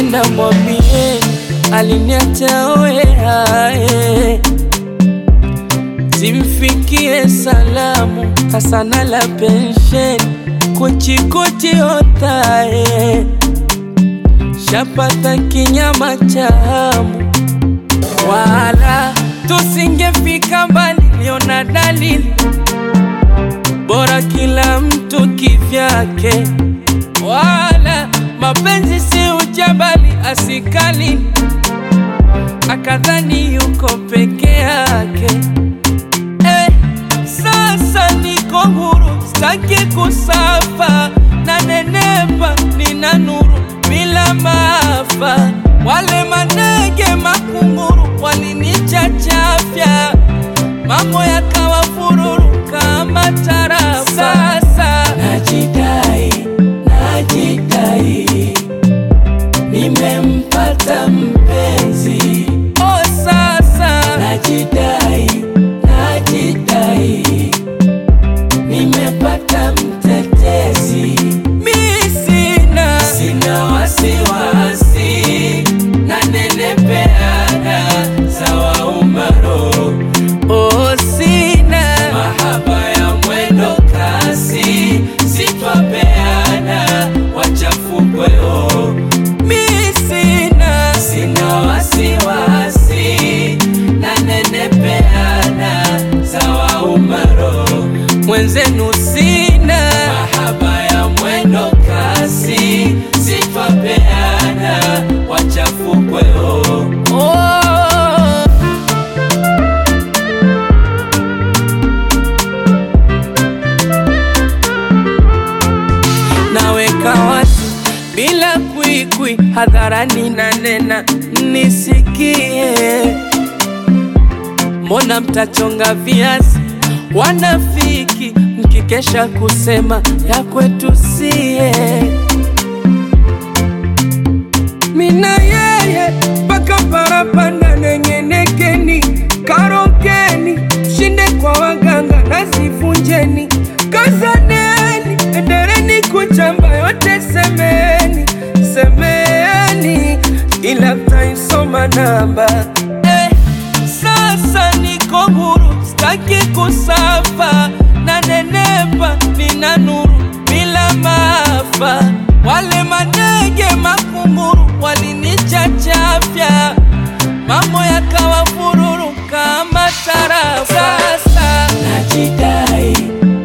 Mkipenda mwambie aliniacha wewe, zimfikie salamu Hasana la pensheni kuchikuchi otae, shapata kinyama chamu. Wala tusingefika mbali, niona dalili bora kila mtu kivyake. Wala mapenzi si ujabali asikali, akadhani yuko peke yake. Sasa niko huru, sitaki kusafa, na nenepa nina nuru bila maafa. Wale manege makunguru walinichachafya, mambo yakawa fururu kama tarafa. Sasa najidai, nimempata mpenzi. Oh sasa najidai, nimepata mtetezi. Mi sina wasiwasi, na nenepeana sawa umaro. Oh sina mahaba ya mwendo kasi, sitwapeana wachafukweo. Mi sina wasiwasi, na nenepeana sawa umaro. Mwenzenu sina mahaba ya mwendo kasi, sitwapeana wachafukweo. Naweka wazi bila kwikwi, hadharani na nena nisikie. Mbona mtachonga viazi wanafiki, mkikesha kusema ya kwetu siye. Mina yeye paka parapanda, nengenekeni karokeni, shinde kwa waganga nasifunjeni. Kazaneni, endereni kuchamba yote, semeni ila mtaisoma namba. Sasa niko huru, sitaki kusafa, na nenepa nina nuru bila maafa. Wale manege makunguru walinichachafya, mambo yakawa fururu kama tarafa. Sasa najidai,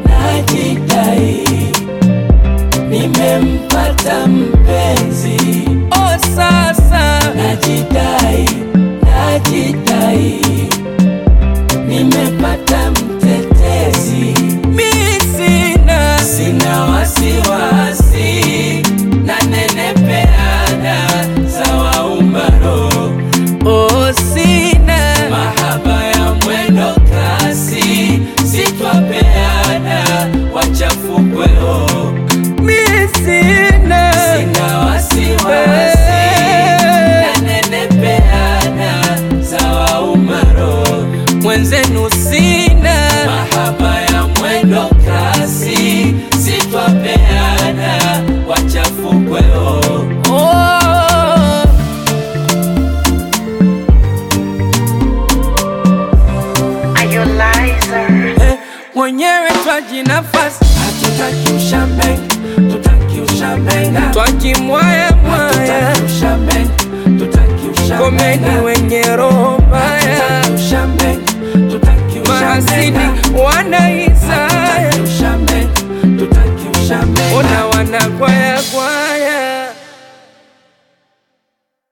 nimempata mpenzi. Oh sasa najidai, nimepata mtetezi. Mi sina wasiwasi, na nenepeana sawa umaro. Oh sina mahaba ya mwendo kasi, sitwapeana wachafukweo. Mi sina wasiwasi, na nenepeana sawa umaro. Mwenzenu sina mahaba ya mwendo kasi, sitwapeana wachafukweo. Mwenyewe twaji nafasi, hatutaki ushambenga, tutaki ushambenga. Twajimwaya